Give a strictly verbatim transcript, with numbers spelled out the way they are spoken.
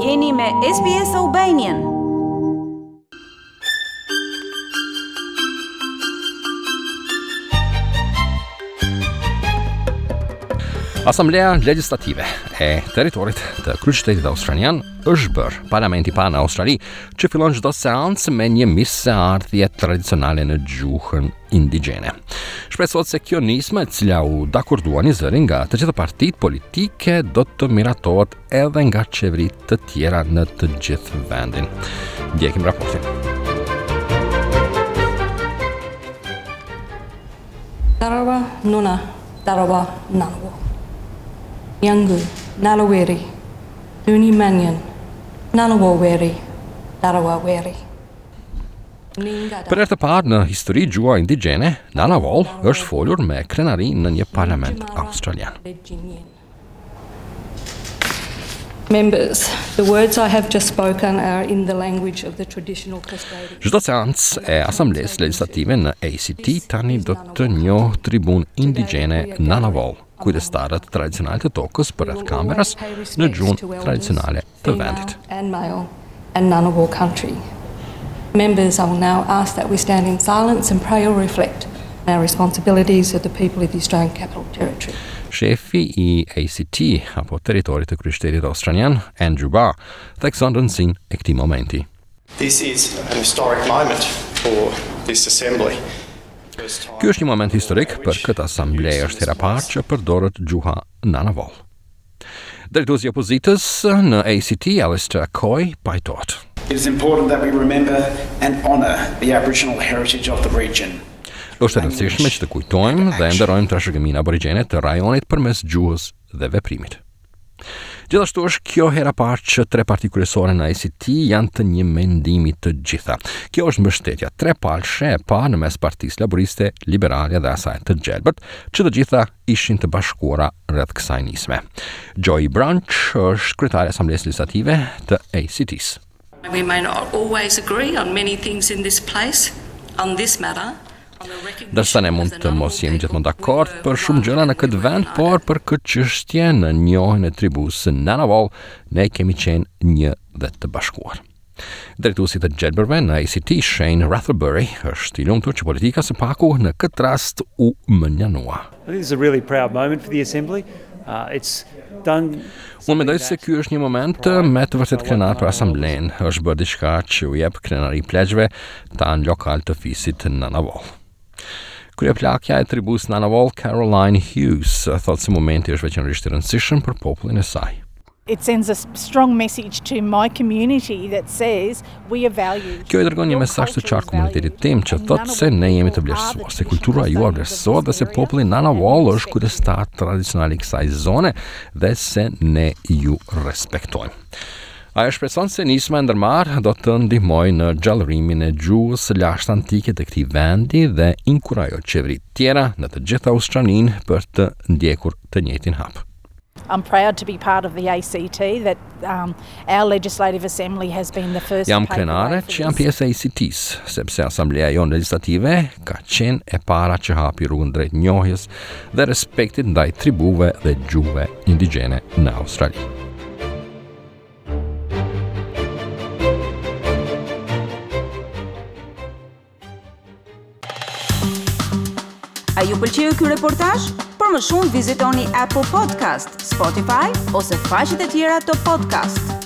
Jeni me S B S Albanian. Asamblea Legislative e Territorit të Kryeqytetit Australian është bërë Parlamenti pa në Australi që fillon çdo seancë me një misseardhje tradicionale në gjuhën indigjene. Shpresohet se kjo nismë, e cila u dakordua një zëri nga të gjitha partitë politike, do të miratohet edhe nga qeveritë të tjera në të gjithë vendin. Ndjekim raportin. Tarawa Nuna, Tarawa Nanawo. Yangu, Nalaweri, Duni Manyan, Nanawaweri, Tarawaweri. Për herë të parë në histori gjua indigjene, Nanawal është folur me krenari në një parlament australian. Members, the words I have just spoken are in the language of the traditional custodian. Çdo seancë e Asamblesë Legislative në A C T tani do të njohë tribun indigjene Nanawal, kujdestarët tradicional të tokës për rreth kameras në gjuhën tradicionale të vendit. And male and Ngunnawal country. Members, I will now ask that we stand in silence and pray or reflect on our responsibilities of the people of the Australian Capital Territory. Shefi i A C T, apo teritorit të Kryeqytetit Australian, Andrew Barr, thekson rëndësinë e këtij momenti. This is an historic moment for this assembly. Ky është një moment historik për këtë asamble, është hera parë që përdoret gjuha Nanawal. Drejtuesi i opozitës në A C T, Alistair Coy, pajtohet. It is important that we remember and honour the Aboriginal heritage of the region. Është e rëndësishme që të kujtojmë dhe nderojmë trashëgiminë aborigjene të rajonit përmes gjuhës dhe veprimit. Gjithashtu është kjo hera parë që tre parti kryesore në A C T janë të një mendimi të gjitha. Kjo është mbështetja trepalshe e parë në mes Partisë Laboriste, Liberale dhe asaj të gjelbërt, që të gjitha ishin të bashkuara rreth kësaj nisme. Joy Branch është kryetare e Asamblesë Legislative të A C T-s. We may not always agree on many things in this place, on this matter. Dërsa ne mund të mos jemi gjithmonë dakord për shumë gjëra në këtë vend, por për këtë çështje në njohjen e tribus Nanawal, ne kemi qenë një dhe të bashkuar. Drejtuesi të gjelbërve në A C T, Shane Ratherbury, është i lumtur që politika së paku në këtë rast u mënjanua. This is a really proud moment for the Assembly. Uh, it's done. Unë mendoj se ky është një moment me të vërtet krenar për asamblenë. Është bërë diçka që u jep krenari plegjve tanë lokal të fisit Nanawal. Kryeplakja e tribus Nanawal, Caroline Hughes, thotë se momenti është veçanërisht i rëndësishëm për popullin e saj. It sends a strong message to my community that says we are valued. Kjo i dërgon një mesazh të qartë komunitetit tim që thotë se ne jemi të vlerësuar, se kultura juaj vlerësohet dhe se populli Nanawal është kujdestar tradicional i kësaj zone dhe se ne ju respektojmë. Ajo shpreson se nisma e ndërmarrë do të ndihmojë në gjallërimin e gjuhës së lashtë antike të këtij vendi dhe inkurajojë qeveritë tjera në të gjitha Australinë për të ndjekur të njëjtin hap. I'm proud to be part of the A C T, that um, our Legislative Assembly has been the first. Jam krenare që jam pjesë e A C T-s, sepse Asamblea jonë legislative ka qenë e para që hapi rrugën drejt njohjes dhe respektit ndaj tribuve dhe gjuhëve indigjene në Australi. A ju pëlqeu ky reportazh? Për më shumë vizitoni Apple Podcast, Spotify ose faqet e tjera të podcast.